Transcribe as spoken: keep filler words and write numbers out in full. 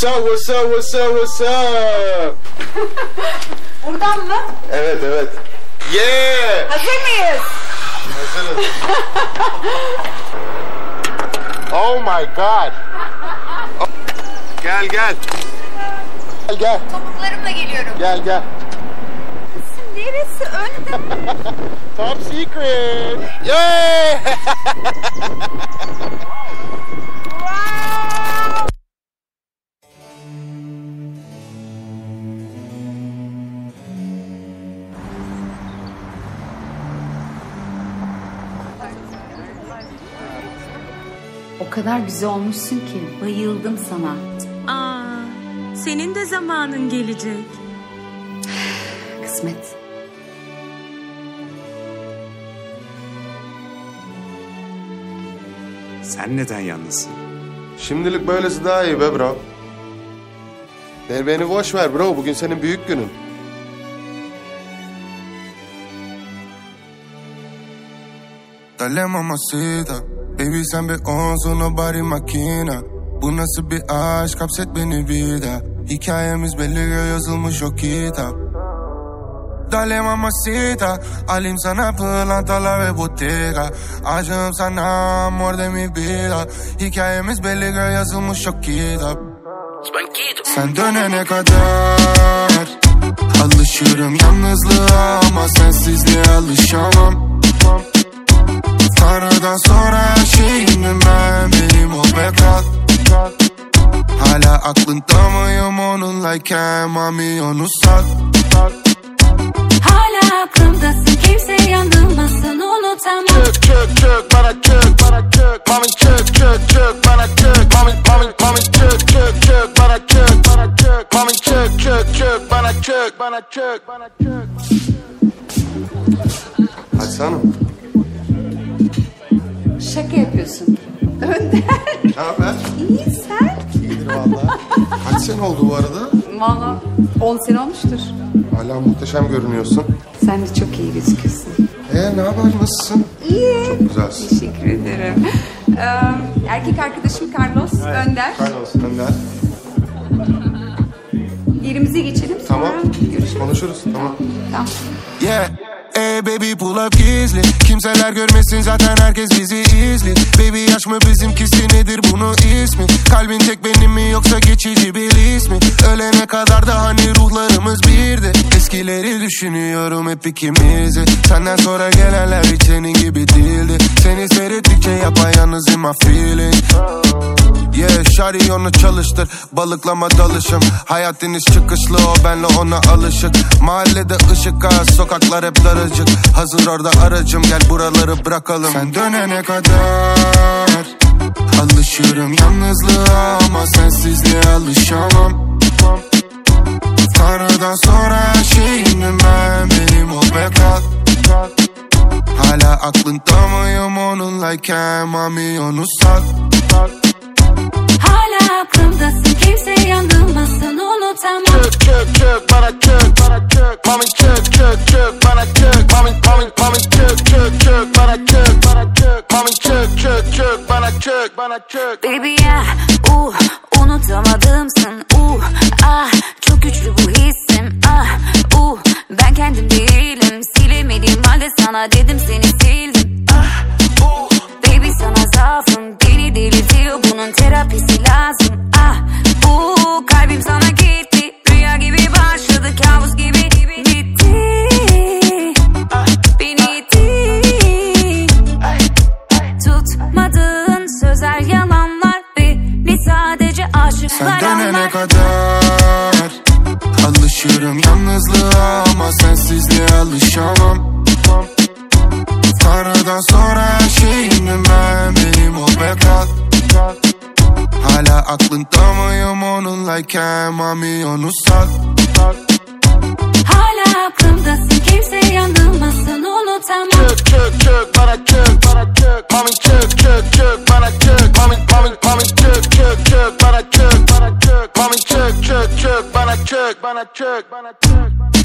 What's up, what's up, what's up, what's up? Buradan mı? Evet, evet. Yeah! Hazır mıyız? Hazırız. Oh my god. Oh. Gel, gel. Gel, gel. Topuklarımla geliyorum. Gel, gel. Neresi? Önde. Top secret. Yeah! O kadar güzel olmuşsun ki bayıldım sana. Aa, senin de zamanın gelecek. Kısmet. Sen neden yalnızsın? Şimdilik böylesi daha iyi be bro. Der beni boş ver bro. Bugün senin büyük günün. Dale mamacita, baby sen bir onsun o body makina. Bu nasıl bir aşk, hapset beni bir daha. Hikayemiz belli yazılmış o kitap. Dale mamacita, alayım sana pırlantalar ve bottega. Aşığım sana, amor de mi vida. Hikayemiz belli yazılmış o kitap. Sen dönene kadar alışırım yalnızlığa, ama sensizliğe alışamam. Tanrı'dan sonra her şeyimdim ben, benim ol ve kal. Hala aklında mıyım onunlayken, mami onu sat. Hala aklımdasın, kimse yanılmasın, unutamam. Çık çık çık bana çık bana çık. Mami çık çık çık bana çık. Mami mami mami çık çık çık bana çık bana çık. Mami çık çık çık bana çık bana çık bana çık. Açsana. Şaka yapıyorsun. Önder. Ne haber? İyi, sen? İyidir valla. Kaç sene oldu bu arada? Valla on sene olmuştur. Hala muhteşem görünüyorsun. Sen de çok iyi gözüküyorsun. Ee ne haber, nasılsın? İyi. Çok güzelsin. Teşekkür ederim. Ee, erkek arkadaşım Carlos, evet. Önder. Carlos, Önder. Yerimize geçelim, sonra Tamam. görüşürüz. Konuşuruz, tamam. Tamam. Yeah. Ey baby pull up gizli, kimseler görmesin zaten herkes bizi izli. Baby yaş mı bizimkisi, nedir bunun ismi? Kalbin tek benim mi yoksa geçici bir his mi? Ölene kadar da hani ruhlarımız birdi. Eskileri düşünüyorum hep ikimizi. Senden sonra gelenler hiç senin gibi değildi. Seni seyrettikçe yapayalnız in my feeling. Yeah, şari onu çalıştır, balıklama dalışım. Hayat iniş çıkışlı, o benle ona alışık. Mahallede ışık az, sokaklar hep daracık. Hazır orada aracım, gel buraları bırakalım. Sen dönene kadar alışırım yalnızlığa, ama sensizliğe alışamam. Tanrı'dan sonra her şeyimdim ben, benim ol ve kal. Hala aklında mıyım onunlayken, mami onu sat. Hala aklımdasın, kimse yanılmasın, unutamam. Çık çık çık bana çık bana çık. Mami çık çık çık bana çık. Mami mami mami çık çık çık bana çık bana çık. Mami çık çık çık bana çık bana çık. Baby ya, uh, unutamadımsın, uh, ah, çok güçlü bu hissim, ah, uh, ben kendim değilim, silemediğim halde sana dedim seni sildim, ah, uh, baby sana zaafım, beni delirtiyor, bunun terapisi lazım, ah, uh, kalbim sana gitti, rüya gibi başladı, kabus gibi bitti, ah, beni itti, tutmadığın sözler yalanlar, beni sadece aşıklar sen dönene anlar. kadar alışırım yalnızlığa, ama sensizliğe alışamam. Tanrı'dan sonra her şeyimdim ben, benim ol ve kal. Hala aklında mıyım onunlayken, mami onu sat. Hala aklımdasın, kimse yanılmasın, unutamam. Çık çık çık bana çık bana çık. Mami çık çık çık bana çık. Mami mami mami çık çık çık bana çık bana çık. Mami çık çık çık bana çık bana çık bana çık.